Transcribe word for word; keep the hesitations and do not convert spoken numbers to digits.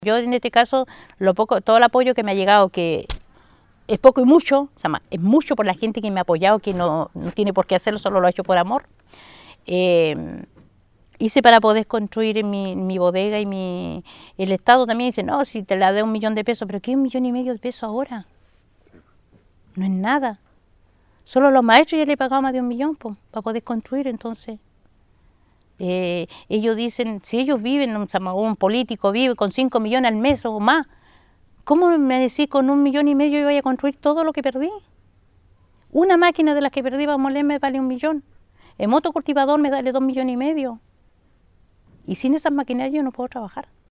Yo en este caso, lo poco, todo el apoyo que me ha llegado, que es poco y mucho, o sea, es mucho por la gente que me ha apoyado, que no, no tiene por qué hacerlo, solo lo ha hecho por amor. Eh, hice para poder construir mi, mi bodega y mi, el Estado también dice, no, si te la dé un millón de pesos, pero ¿qué un millón y medio de pesos ahora? No es nada. Solo a los maestros ya le he pagado más de un millón po, para poder construir, entonces. Eh, ellos dicen, si ellos viven, un, un político vive con cinco millones al mes o más, ¿cómo me decís con un millón y medio yo voy a construir todo lo que perdí? Una máquina de las que perdí para moler me vale un millón. El motocultivador me vale dos millones y medio. Y sin esas maquinarias yo no puedo trabajar.